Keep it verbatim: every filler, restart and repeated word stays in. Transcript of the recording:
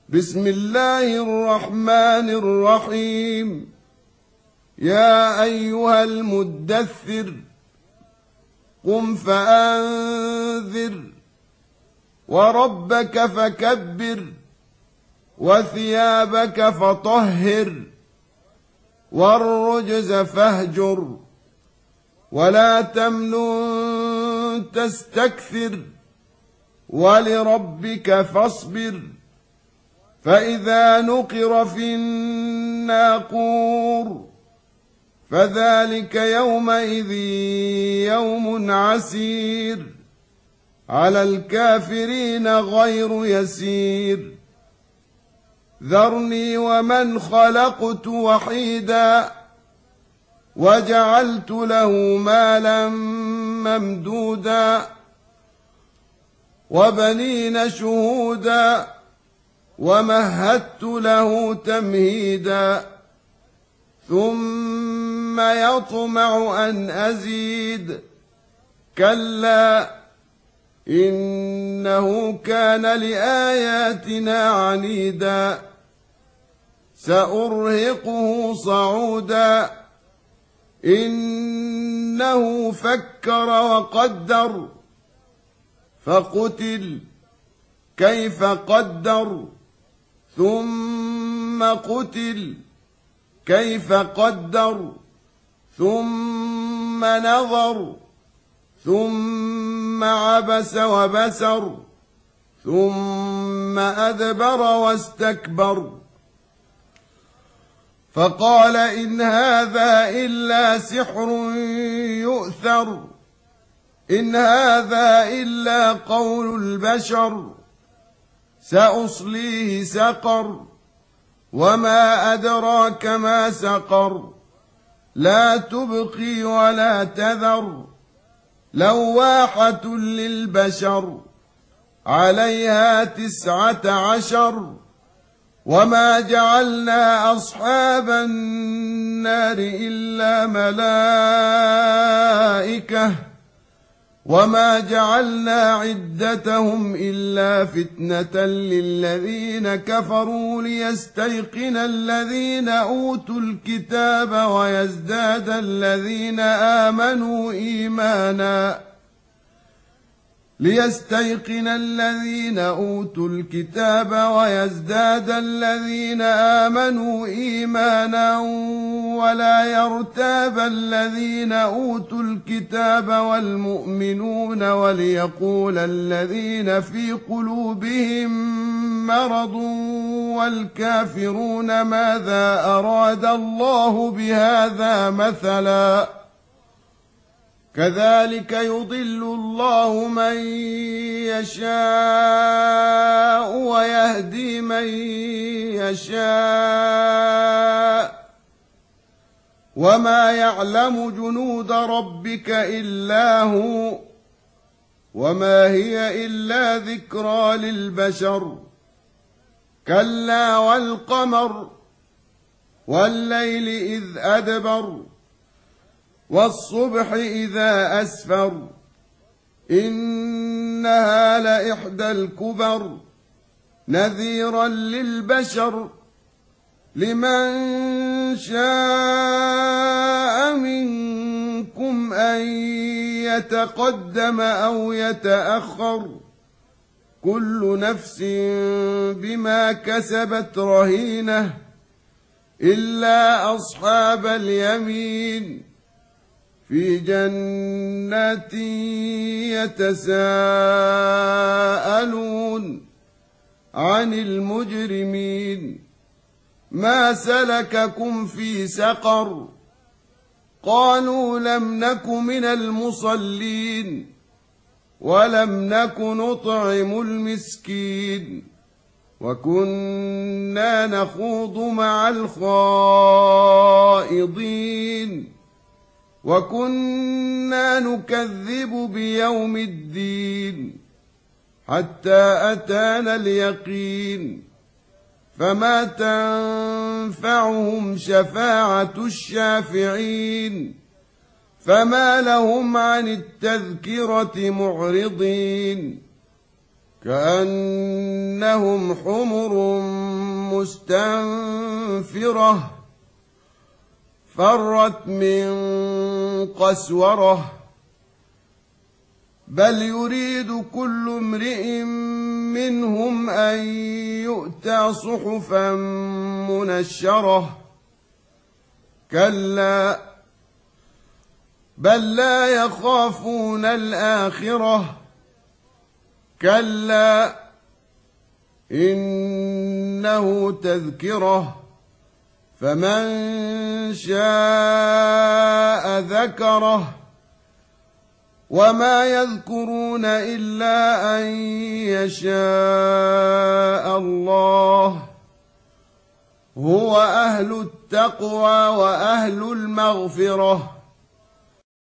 بسم الله الرحمن الرحيم. يا أيها المدثر قم فأنذر وربك فكبر وثيابك فطهر والرجز فاهجر ولا تمنن تستكثر ولربك فاصبر فإذا نقر في الناقور فذلك يومئذ يوم عسير على الكافرين غير يسير. ذرني ومن خلقت وحيدا وجعلت له مالا ممدودا وبنين شهودا ومهدت له تمهيدا ثم يطمع أن أزيد كلا إنه كان لآياتنا عنيدا سأرهقه صعودا إنه فكر وقدر فقتل كيف قدر ثم قتل كيف قدر ثم نظر ثم عبس وبسر ثم أدبر واستكبر فقال إن هذا إلا سحر يؤثر إن هذا إلا قول البشر سأصليه سقر وما أدراك ما سقر لا تبقي ولا تذر لواحة للبشر عليها تسعة عشر وما جعلنا أصحاب النار إلا ملائكة وما جعلنا عدتهم إلا فتنة للذين كفروا ليستيقن الذين أوتوا الكتاب ويزداد الذين آمنوا إيمانا ليستيقن الذين أوتوا الكتاب ويزداد الذين آمنوا إيمانا ولا يرتاب الذين أوتوا الكتاب والمؤمنون وليقول الذين في قلوبهم مرض والكافرون ماذا أراد الله بهذا مثلا كذلك يضل الله من يشاء ويهدي من يشاء وما يعلم جنود ربك إلا هو وما هي إلا ذكرى للبشر كلا والقمر والليل إذ أدبر والصبح إذا أسفر إنها لإحدى الكبر نذيرا للبشر لمن شاء منكم أن يتقدم أو يتأخر كل نفس بما كسبت رهينة إلا أصحاب اليمين في جنات يتساءلون عن المجرمين ما سلككم في سقر قالوا لم نك من المصلين ولم نك نطعم المسكين وكنا نخوض مع الخائضين وكنا نكذب بيوم الدين حتى أتانا اليقين فما تنفعهم شفاعة الشافعين فما لهم عن التذكرة معرضين كأنهم حمر مستنفرة فرت من قسورة بل يريد كل امرئ منهم أن يؤتى صحفا منشرة كلا بل لا يخافون الآخرة كلا إنه تذكرة فمن شاء ذكره وما يذكرون إلا أن يشاء الله هو أهل التقوى وأهل المغفرة